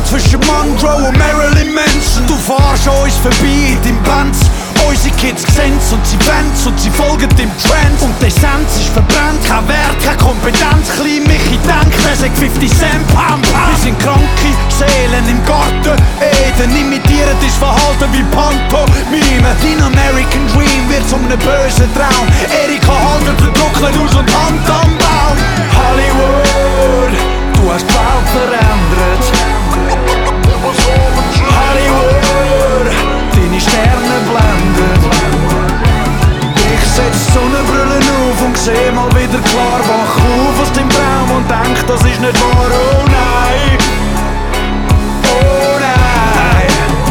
zwischen Monroe und Marilyn Manson. Du fahrst an uns vorbei in deinem Benz. Unsere Kids sehen's und sie wollen's und sie folgen dem Trend. Und der Essenz ist verbrannt, kein Wert, keine Kompetenz. Klein Michi denkt, wer sagt 50 Cent, pam, pam. Wir sind kranke Seelen im Garten Eden, imitieren dein Verhalten wie Pantomime. Dein American Dream wird zu einem bösen Traum. Erika haltet den Druck nicht aus und Hand am Baum. Hollywood, du hast die Welt verändert. Hollywood, deine Sterne blendet. Ich setz Sonnenbrille auf und seh mal wieder klar. Wach auf aus dem Traum und denk, das ist nicht wahr. Oh nein, oh nein.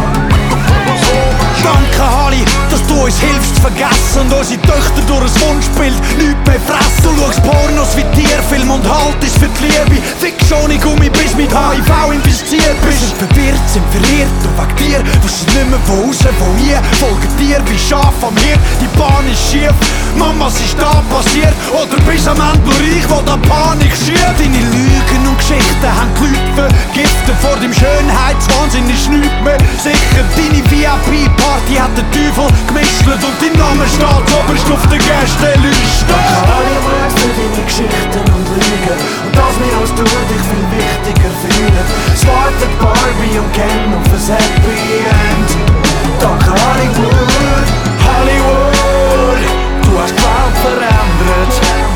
Danke Holly, dass du uns hilfst zu vergessen und unsere Töchter durch ein Wunschbild nichts mehr fressen. Du schaust Pornos wie Tierfilm und haltest für die Liebe. Fickst ohne Gummi bis mit HIV infiziert bist. Sind verwirrt, sind verirrt und wegen dir wissen nicht mehr wo raus, wo hier. Folgen dir wie Schaf am Hirt, die Bahn ist schief. Mama, was ist da passiert? Oder bist am Ende nur ich, wo da Panik schiebt? Deine Lügen und Geschichten haben die Leute vergiftet. Vor dem Schönheitswahnsinn ist nichts mehr sicher. Deine VIP-Party hat der Teufel gemischt und dein Name steht oberst auf der Gästeliste. Hollywood für deine Geschichten und Lügen und das wir uns tun dich viel wichtiger fühlen. Es wartet Barbie und Ken auf ein Happy End. Danke Hollywood, Hollywood, du hast die Welt verändert.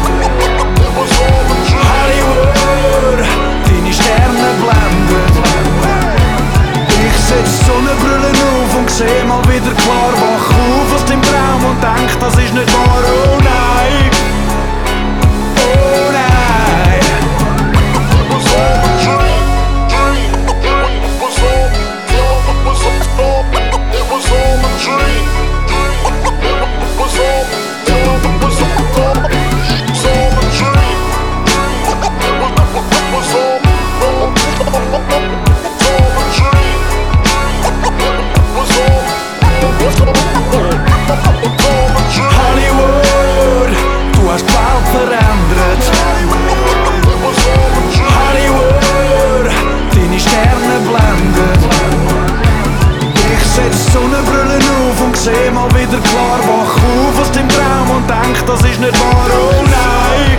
Hollywood, deine Sterne blendet. Ich setz Sonnenbrille auf und seh mal wieder klar. Wach auf aus dem Traum und denk, das ist nicht wahr. Oh nein, oh nein. Hollywood, du hast die Welt verändert. Hollywood, deine Sterne blendet. Ich setz Sonnenbrille auf und seh mal wieder klar. Wach auf aus dem Traum und denk, das ist nicht wahr. Oh nein.